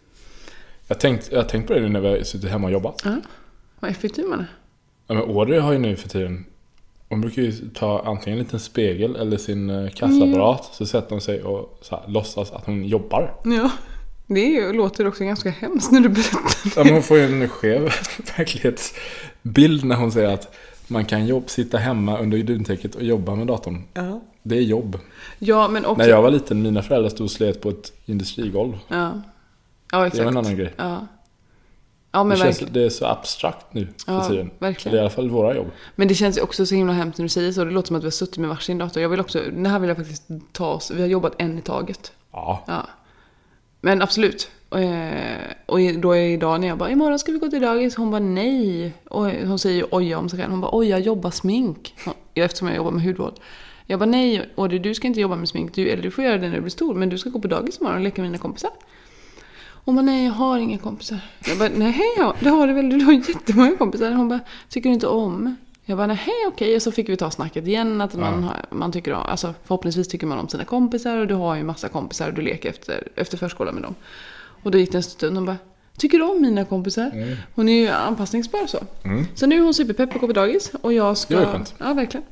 Jag tänkte jag tänkt på det nu när vi har suttit hemma och jobbat. Ja. Vad effektiv man är. Ja, men Audrey har ju nu för tiden... Hon brukar ju ta antingen en liten spegel eller sin kassaapparat. Mm. Så sätter hon sig och så här, låtsas att hon jobbar. Ja, det är ju, låter också ganska hemskt när du berättar. Ja, men hon får ju en skev verklighetsbild när hon säger att man kan jobb, sitta hemma under duntäcket och jobba med datorn. Ja. Det är jobb. Ja, men också... När jag var liten, mina föräldrar stod och slet på ett industrigolv. Ja, ja exakt. Det var en annan grej. Ja. Ja, men det, känns, det är så abstrakt nu för ja, tiden. Verkligen. Det är i alla fall våra jobb. Men det känns ju också så himla hemskt när du säger så. Det låter som att vi har suttit med varsin dator. Jag vill också, det här vill jag faktiskt ta oss. Vi har jobbat en i taget. Ja. Ja. Men absolut. Och, och då är idag när jag bara, imorgon ska vi gå till dagis. Hon bara nej. Och hon säger ju oja om sig själv. Hon bara, oj jag jobbar smink. Ja, eftersom jag jobbar med hudvård. Jag bara nej, och du ska inte jobba med smink. Du, eller du får göra det när du blir stor. Men du ska gå på dagis imorgon och leka med mina kompisar. Hon bara, nej jag har inga kompisar. Jag bara, nej ja, det har du väl. Du har jättemånga kompisar. Hon bara, tycker du inte om? Jag bara, nej okej. Och så fick vi ta snacket igen. Att man, har, man tycker om, alltså förhoppningsvis tycker man om sina kompisar. Och du har ju massa kompisar och du leker efter, efter förskolan med dem. Och då gick det en stund. Hon bara, tycker du om mina kompisar? Mm. Hon är ju anpassningsbar så. Mm. Så nu är hon superpepp och går på dagis. Och jag ska... Det är skönt. Ja, verkligen.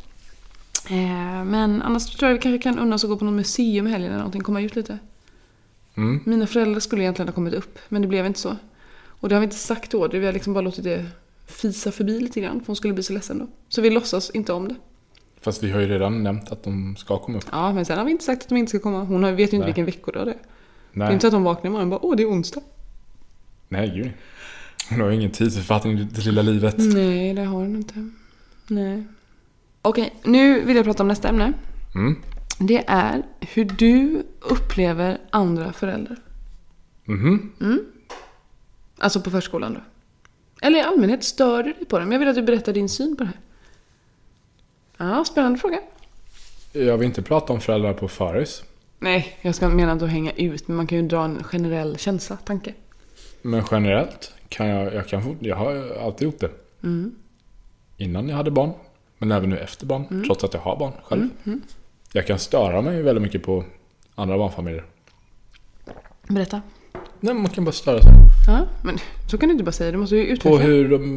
Eh, men annars tror jag vi kanske kan unna oss att gå på någon museum i helgen eller någonting. Komma ut lite. Mm. Mina föräldrar skulle egentligen ha kommit upp. Men det blev inte så. Och det har vi inte sagt då. Vi har liksom bara låtit det fisa förbi lite grann. För hon skulle bli så ledsen då. Så vi låtsas inte om det. Fast vi har ju redan nämnt att de ska komma upp. Ja, men sen har vi inte sagt att de inte ska komma. Hon vet ju inte Nej. vilken veckodag det är. Nej. Det är inte så att hon vaknar imorgon och bara, åh det är onsdag. Nej, gud. Hon har ingen tidsförfattning i det lilla livet. Nej, det har hon inte. Nej. Okej, nu vill jag prata om nästa ämne. Mm. Det är hur du upplever andra föräldrar. Mm. Mm. Alltså på förskolan då. Eller i allmänhet, stör du dig på dem? Jag vill att du berättar din syn på det här. Ja, spännande fråga. Jag vill inte prata om föräldrar på föris. Nej, jag ska mena att hänga ut. Men man kan ju dra en generell känsla, tanke. Men generellt kan jag, jag kan jag har alltid gjort det. Mm. Innan jag hade barn. Men även nu efter barn. Mm. Trots att jag har barn själv. Mm. Mm. Jag kan störa mig väldigt mycket på andra barnfamiljer. Berätta. Nej, man kan bara störa sig. Ja, men så kan du inte bara säga. Du måste ju utveckla. På hur de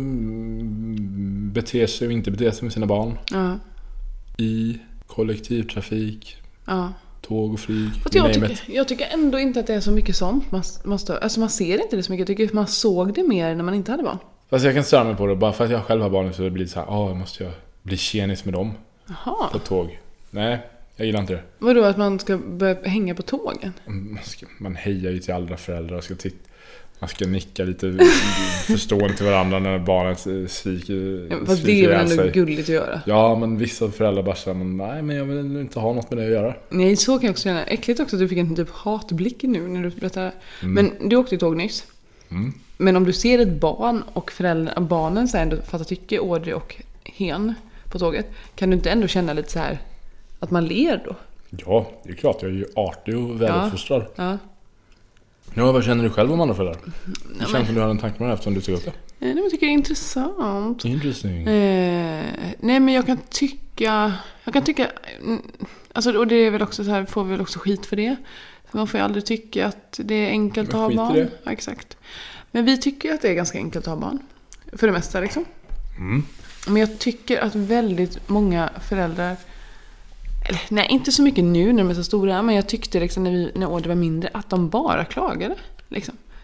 beter sig och inte beter sig med sina barn. Ja. I kollektivtrafik. Ja. Tåg och flyg. Jag tycker, jag tycker ändå inte att det är så mycket sånt. Man, man, stör, alltså man ser inte det så mycket. Jag tycker man såg det mer när man inte hade barn. Fast jag kan störa mig på det. Bara för att jag själv har barn så blir det så här. Åh, måste jag bli tjenis med dem. Jaha. På tåg. Nej, jag gillar inte det. Vadå, att man ska börja hänga på tågen? Man, ska, man hejar ju till alla föräldrar och ska titta. Man ska nicka lite förstående till varandra när barnen sviker. Ja, fast det är väl ändå gulligt att göra. Ja, men vissa föräldrar bara säger, nej men jag vill inte ha något med det att göra. Nej, så kan jag också känna. Äckligt också att du fick en typ hatblick nu när du berättade. Mm. Men du åkte i tåg nyss. Mm. Men om du ser ett barn och föräldrar, barnen så ändå fattar tycke, Audrey och Hen på tåget. Kan du inte ändå känna lite så här att man ler då? Ja, det är klart. Jag är ju artig och väluppfostrad. Ja. Ja. Ja, vad känner du själv om andra föräldrar? Det känns men... som du har en tanke med det eftersom du tog upp det. Nej, men jag tycker det är intressant. Interesting. Eh, nej, men jag kan tycka... Jag kan tycka... Alltså, och det är väl också så här, får vi väl också skit för det. För man får ju aldrig tycka att det är enkelt att ha barn. Ja, exakt. Men vi tycker att det är ganska enkelt att ha barn. För det mesta, liksom. Mm. Men jag tycker att väldigt många föräldrar... Eller, nej, inte så mycket nu när de är så stora. Men jag tyckte liksom när, vi, när Audrey var mindre att de bara klagade. Liksom.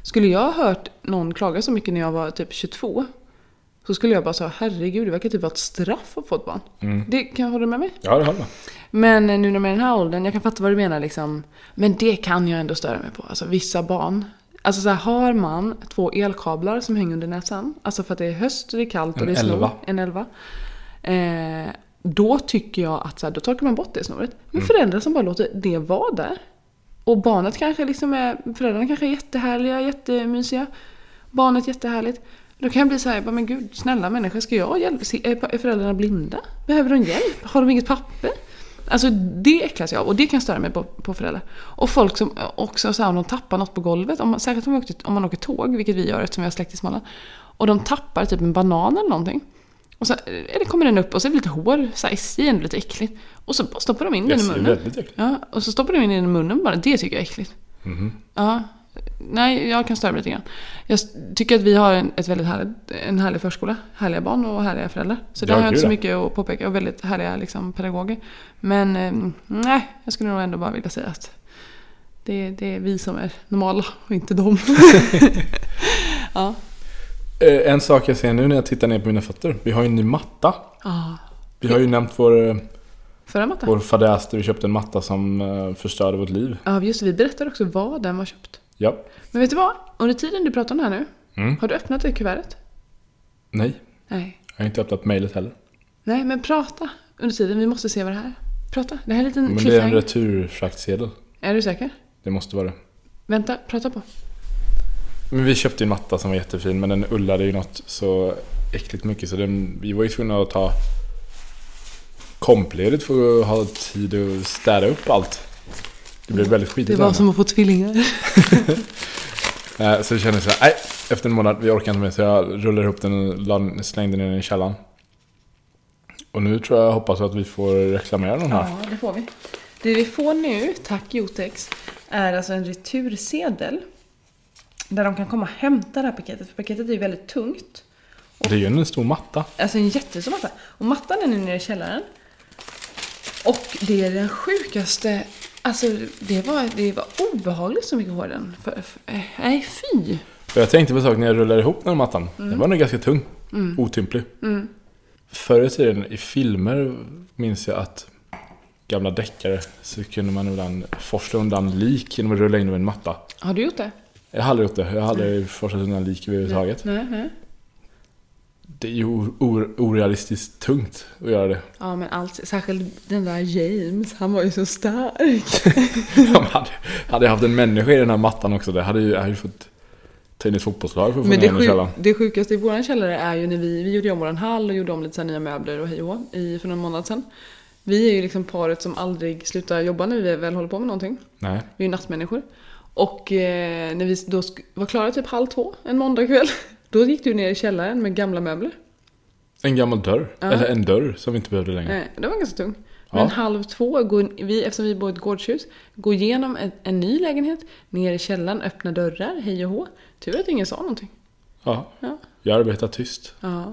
Skulle jag ha hört någon klaga så mycket när jag var typ tjugotvå, så skulle jag bara säga, herregud, det verkar typ vara ett straff att få ett barn. Mm. Det kan jag hålla med mig? Ja, det håller jag. Men nu när man är i den här åldern, jag kan fatta vad du menar liksom. Men det kan jag ändå störa mig på. Alltså vissa barn. Alltså så här, har man två elkablar som hänger under näsan. Alltså för att det är höst och det är kallt och en det är snor. elva. En elva. Eh, då tycker jag att så här, då torkar man bort det snoret. Men Mm. föräldrar som bara låter det vara där. Och barnet kanske liksom är, föräldrarna kanske är jättehärliga, jättemysiga. Barnet jättehärligt. Då kan jag bli så här, men gud, snälla människor, ska jag hjälpa? Är föräldrarna blinda? Behöver de hjälp? Har de inget papper? Alltså det äcklas jag av, och det kan störa mig på, på föräldrar. Och folk som också så här, om de tappar något på golvet, om man, särskilt om man, åker, om man åker tåg, vilket vi gör eftersom vi har släkt i Småland, och de tappar typ en banan eller någonting. Och så eller kommer den upp och så är det lite hår, så här, igen lite äckligt. Och så stoppar de in den i munnen. Ja, och så stoppar de in den i munnen bara. Det tycker jag är äckligt. Mm-hmm. Ja. Nej, jag kan störa mig lite grann. Jag tycker att vi har en, ett väldigt härligt, en härlig förskola. Härliga barn och härliga föräldrar. Så där har jag inte så mycket att påpeka. Och väldigt härliga liksom, pedagoger. Men eh, nej, jag skulle nog ändå bara vilja säga att det, det är vi som är normala och inte dem. Ja. En sak jag ser nu när jag tittar ner på mina fötter. Vi har ju en ny matta. Ah. Vi har ju nämnt vår, Förra matta. vår fadäs där vi köpte en matta som uh, förstörde vårt liv. Ja, just det. Vi berättar också vad den var köpt. Ja. Men vet du vad? Under tiden du pratar om det här nu, mm. har du öppnat det kuvertet? Nej. Nej. Jag har inte öppnat mejlet heller. Nej, men prata under tiden. Vi måste se vad det här är. Prata. Det här är en liten men det är en returfraktsedel. Är du säker? Det måste vara det. Vänta, prata på. Men vi köpte en matta som var jättefin, men den ullade ju något så äckligt mycket så den, vi var ju tvungna att ta kompledigt för att ha tid att städa upp allt. Det blev väldigt skitigt. Det var som att få tvillingar. Så jag kände så här, nej, efter en månad, vi orkar inte med, så jag rullade ihop den och slängde ner den i källaren. Och nu tror jag, hoppas att vi får reklamera den här. Ja, det får vi. Det vi får nu, tack Jotex, är alltså en retursedel. Där de kan komma och hämta det här paketet. För paketet är ju väldigt tungt. Och det är ju en stor matta. Alltså en jättestor matta. Och mattan är nu nere i källaren. Och det är den sjukaste. Alltså det var, det var obehagligt så mycket hår den. För, för, nej, fy. För jag tänkte på sak när jag rullade ihop den här mattan. Mm. Den var nog ganska tung. Mm. Otymplig. Mm. Förr i tiden i filmer minns jag att gamla deckare så kunde man ibland forsla undan lik genom att rulla in över en matta. Har du gjort det? Jag har aldrig gjort det. Jag har aldrig mm. forslat undan lik överhuvudtaget. Nej, nej. Det är ju or- orealistiskt tungt att göra det. Ja, men allt, särskilt den där James, han var ju så stark. hade, hade jag haft en människa i den här mattan också, det hade ju, jag hade ju fått ta in ett fotbollslag för att få men ner det, den i källaren. Det sjukaste i våran källare är ju när vi, vi gjorde om våran hall och gjorde om lite så här nya möbler och hej och i för någon månad sedan. Vi är ju liksom paret som aldrig slutar jobba när vi väl håller på med någonting. Nej. Vi är ju nattmänniskor. Och eh, när vi då sk- var klara typ halv två en måndagkväll, då gick du ner i källaren med gamla möbler. En gammal dörr. Ja. Eller en dörr som vi inte behövde längre. Nej, det var ganska tung. Men ja. halv två, går vi, eftersom vi bor i ett gårdshus, går igenom en, en ny lägenhet, ner i källaren, öppna dörrar, hej och hå. Tur att ingen sa någonting. Ja, ja. Jag arbetar tyst. Ja.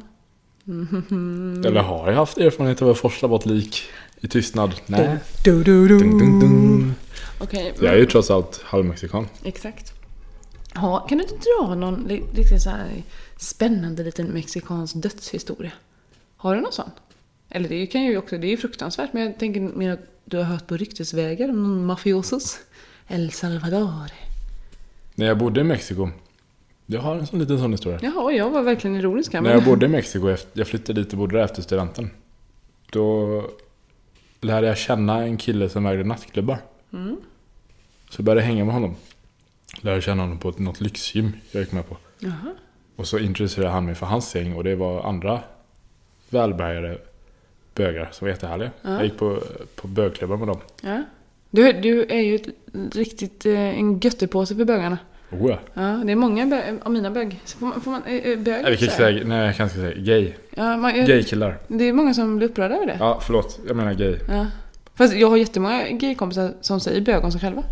Mm. Eller har jag haft erfarenhet av att forsla bort lik i tystnad? Nej. Du, du, du. Dun, dun, dun. Okay, jag är ju trots allt halvmexikan. Exakt. Ja, kan du inte dra någon lite så här spännande liten mexikansk dödshistoria? Har du någon sån? Eller det kan ju också, det är ju fruktansvärt, men jag tänker mer att du har hört på ryktesvägar om någon mafiosos. El Salvador. När jag bodde i Mexiko, jag har en sån liten sån historia. Jaha, jag var verkligen ironisk. När jag bodde i Mexiko, jag flyttade dit och bodde där efter studenten. Då lärde jag känna en kille som ägde nattklubbar. Mm. Så jag började hänga med honom. Lärde känna honom på något lyxgym jag gick med på. Jaha. Och så introducerade han mig för hans gäng. Och det var andra välbärgade bögar som var jättehärliga. Ja. Jag gick på, på bögklubbar med dem. Ja. Du, du är ju ett, riktigt en göttepåse för bögarna. Oh ja. Ja, det är många bö- av mina bög. Så får man, får man äh, bög? Nej, vi kan säga, nej, jag kan inte säga gay. Ja, man, jag, Gay-killar. Det är många som blir upprörda över det. Ja, förlåt. Jag menar gay. Ja. Fast jag har jättemånga gay-kompisar som säger bög om sig själva.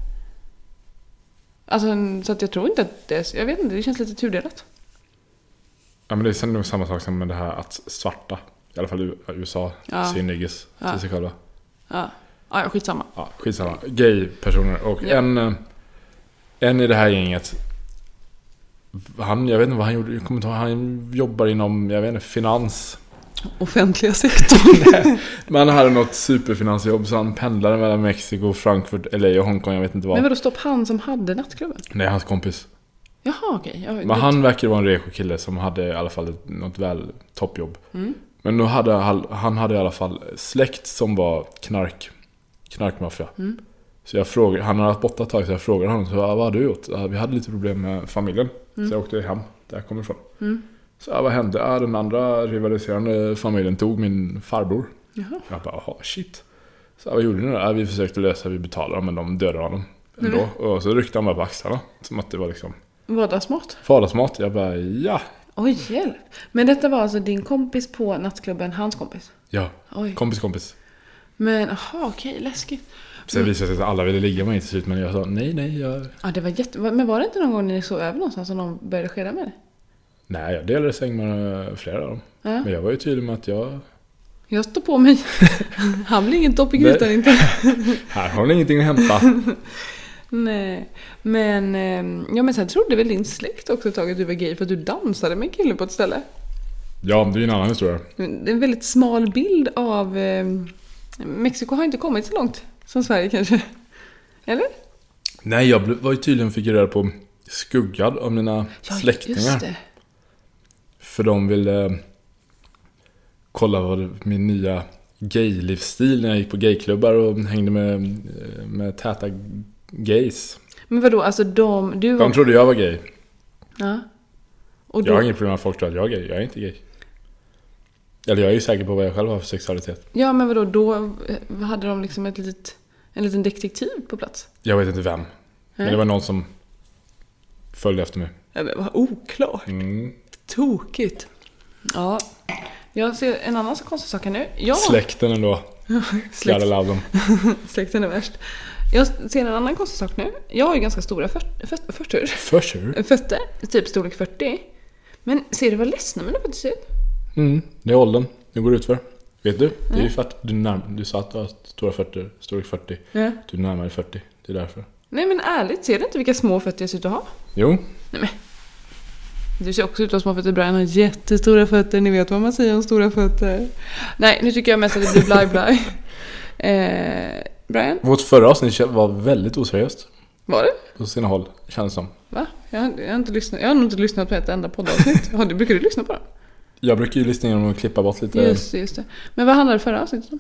Alltså, så att jag tror inte att det... Jag vet inte, det känns lite tudelat. Ja, men det är nog samma sak som med det här att svarta, i alla fall i U S A, ja. Ser niggas till ja. sig själva. Ja, ja skitsamma. Ja, skitsamma. Gay-personer. Och ja. en, en i det här gänget Han, jag vet inte vad han gjorde. Jag kommer inte ihåg, han jobbar inom, jag vet inte, finans. Offentliga sektorn. Nej, men han hade något superfinansjobb, så han pendlade mellan Mexiko, Frankfurt, L A och Hongkong, jag vet inte vad. Men vadå, stopp han som hade nattklubben? Nej, hans kompis. Jaha, okej. Okay. Men han verkar vara en reko-kille som hade i alla fall ett, något väl toppjobb. Mm. Men då hade han, han hade i alla fall släkt som var knark, knarkmaffia. Mm. Så jag frågade, han hade haft borta ett tag, så jag frågade honom, så, vad har du gjort? Vi hade lite problem med familjen, mm. så jag åkte hem, där jag kommer ifrån. Mm. Så ja, vad hände? Ja, den andra rivaliserande familjen tog min farbror. Jaha. Jag bara, aha, shit. Så ja, vad gjorde ni då? Ja, vi försökte lösa, vi betalade dem, men de dödade honom ändå. Mm. Och så ryckte han bara på axlarna, som att det var liksom vardagsmat. Vardagsmat, jag bara, ja. Oj, hjälp. Men detta var alltså din kompis på nattklubben, hans kompis? Ja, Oj. kompis kompis. Men, aha, okej, läskigt. Sen visade det sig att alla ville ligga med mig till slut, men jag sa, nej, nej. Jag... Ja, det var jätte... Men var det inte någon gång ni såg över någonstans som de började skeda med det? Nej, jag delade säng med flera av dem. Ja. Men jag var ju tydlig med att jag... Jag står på mig. Han blir ingen topp i grytan inte. Här har ni ingenting att hämta. Nej, men... Ja, men sen trodde väl din släkt också ett tag att du var gay för att du dansade med en kille på ett ställe. Ja, det är en annan historia. Det är en väldigt smal bild av... Eh, Mexiko har inte kommit så långt som Sverige kanske. Eller? Nej, jag var ju tydligen figurerad på skuggad av mina ja, släktingar. Just det. För de ville eh, kolla vad min nya gay-livsstil när jag gick på gayklubbar och hängde med, med täta gays. Men vadå, alltså de... Du var... De trodde jag var gay. Ja. Och då... Jag har inget problem med att folk tror att jag är gay. Jag är inte gay. Eller jag är ju säker på vad jag själv har för sexualitet. Ja, men vadå, då hade de liksom ett litet, en liten detektiv på plats? Jag vet inte vem. Mm. Men det var någon som följde efter mig. Ja, men vad oklart. Mm. Tokigt. Ja. Jag ser en annan så konstig sak här nu. Ja. Släkten ändå. Släkt. Släkten är värst. Jag ser en annan konstig sak nu. Jag har ju ganska stora fötter. Fötter? Fötter? Fötter. Typ storlek fyrtio. Men ser du vad ledsna mina fötter ser ut? Mm, det är åldern. Det går ut för. Vet du? Det är ju för att du, närm- du sa att du har stora fötter, storlek fyrtio. Ja. Du är närmare fyrtio. Det är därför. Nej, men ärligt, ser du inte vilka små fötter jag ser ut att ha? Jo. Nej, men. Du ser också ut att ha små fötter. Brian har jättestora fötter. Ni vet vad man säger om stora fötter. Nej, nu tycker jag mest att det blir blaj blaj. eh, Brian? Vårt förra avsnitt var väldigt oseriöst. Var det? På sina håll, känns som. Va? Jag har, jag har inte lyssnat. Jag har nog inte lyssnat på ett enda poddavsnitt. Har du, brukar du lyssna på det? Jag brukar ju lyssna genom att klippa bort lite. Just, just det. Men vad handlar det förra avsnittet om?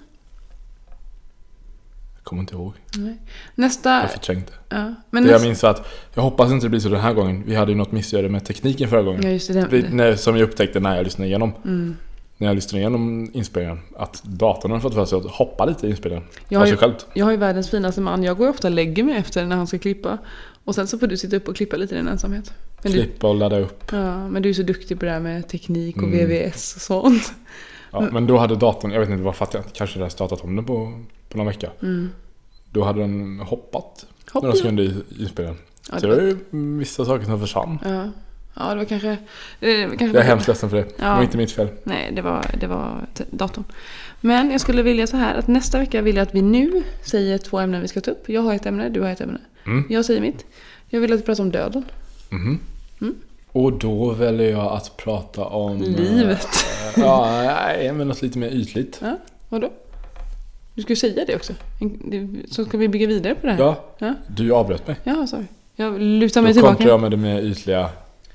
Jag kommer inte ihåg. Nej. Nästa... Jag förträngde. Ja. Men det nästa... jag minns att jag hoppas inte det blir så den här gången. Vi hade ju något missgöre med tekniken förra gången. Ja, just det. Det, när, som jag upptäckte när jag lyssnade igenom. Mm. När jag lyssnade igenom inspelningen. Att datorn har fått för sig att hoppa lite i inspelningen. Jag har, ju, själv. jag har ju världens finaste man. Jag går ofta och lägger mig efter när han ska klippa. Och sen så får du sitta upp och klippa lite i din ensamhet. Men klippa och ladda upp. Ja, men du är så duktig på det här med teknik och mm. V V S och sånt. Ja, men då hade datorn, jag vet inte vad fattar jag, kanske det har startat om den på, på någon vecka. Mm. Då hade den hoppat Hopp, några sekunder i inspelningen. Ja, så det var ju vissa saker som försvann. Ja, ja det var kanske... Det, kanske jag är hemskt ledsen för det. Ja. Det var inte mitt fel. Nej, det var, det var t- datorn. Men jag skulle vilja så här, att nästa vecka vill jag att vi nu säger två ämnen vi ska ta upp. Jag har ett ämne, du har ett ämne. Mm. Jag säger mitt. Jag vill att vi pratar om döden. Mm. Mm. Och då väljer jag att prata om... Livet. Äh, ja, nej, men något lite mer ytligt. Ja, vadå? Du ska ju säga det också. Så ska vi bygga vidare på det här. Ja, ja. Du avbröt mig. Ja, sorry. Jag lutar mig då tillbaka. Då kom jag med det mer ytliga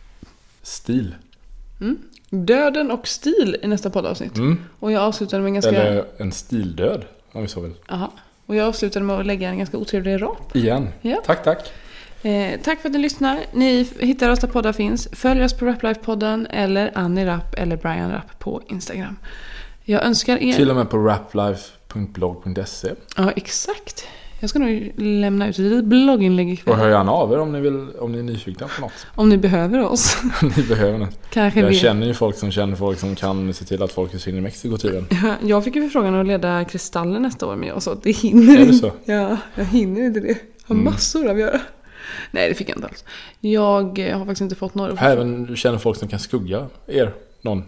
stil. Mm. Döden och stil i nästa poddavsnitt. Mm. Och jag avslutade med en ganska... Eller en stildöd, om vi så vill. Aha. Och jag avslutade med att lägga en ganska otrevlig rap. Igen. Ja. Tack, tack. Eh, tack för att ni lyssnar. Ni hittar oss där poddar finns. Följ oss på Raplife-podden eller Annie Rapp eller Brian Rapp på Instagram. Jag önskar er... Till och med på raplife punkt blogg punkt se. Ja, exakt. Jag ska nog lämna ut ett blogginlägg ikväll. Och hör gärna av er om ni, vill, om ni är nyfikna på något. Om ni behöver oss. Om ni behöver något. Kanske jag vi... känner ju folk som känner folk som kan se till att folk är in i Mexiko tiden. Ja, jag fick ju förfrågan att leda Kristallen nästa år, men jag sa att det hinner. Är det så? Ja, jag hinner inte det. Jag har mm. massor att göra. Nej, det fick jag inte alls. Jag har faktiskt inte fått några... Även du känner folk som kan skugga er, någon.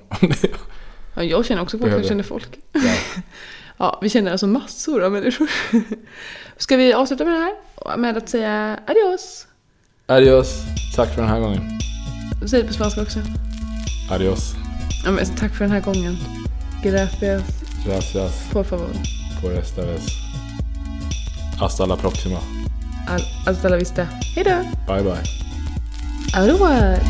Ja, jag känner också folk behöver. som känner folk. Ja. Ja, vi känner alltså massor av människor. Ska vi avsluta med det här? Med att säga adios. Adios. Tack för den här gången. Säg det på spanska också. Adios. Ja, men tack för den här gången. Gracias. Gracias. Por favor. Por esta vez. Hasta la próxima. Hasta la vista. Hejdå. Bye bye. Au revoir.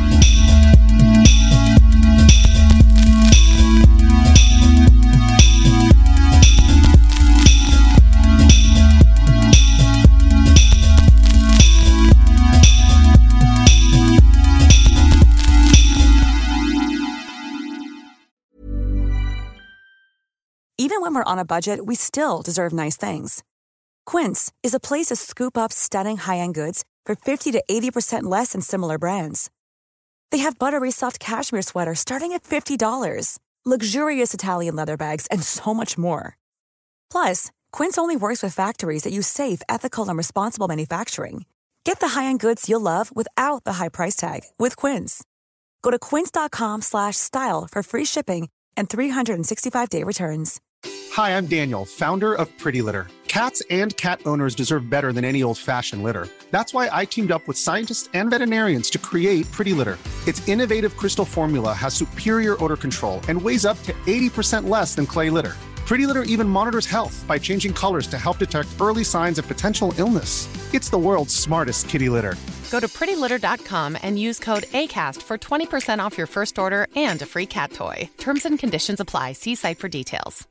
Even when we're on a budget, we still deserve nice things. Quince is a place to scoop up stunning high-end goods for fifty to eighty percent less than similar brands. They have buttery soft cashmere sweaters starting at fifty dollars, luxurious Italian leather bags, and so much more. Plus, Quince only works with factories that use safe, ethical, and responsible manufacturing. Get the high-end goods you'll love without the high price tag with Quince. Go to quince.com slash style for free shipping and three sixty-five day returns. Hi, I'm Daniel, founder of Pretty Litter. Cats and cat owners deserve better than any old-fashioned litter. That's why I teamed up with scientists and veterinarians to create Pretty Litter. Its innovative crystal formula has superior odor control and weighs up to eighty percent less than clay litter. Pretty Litter even monitors health by changing colors to help detect early signs of potential illness. It's the world's smartest kitty litter. Go to pretty litter dot com and use code ACAST for twenty percent off your first order and a free cat toy. Terms and conditions apply. See site for details.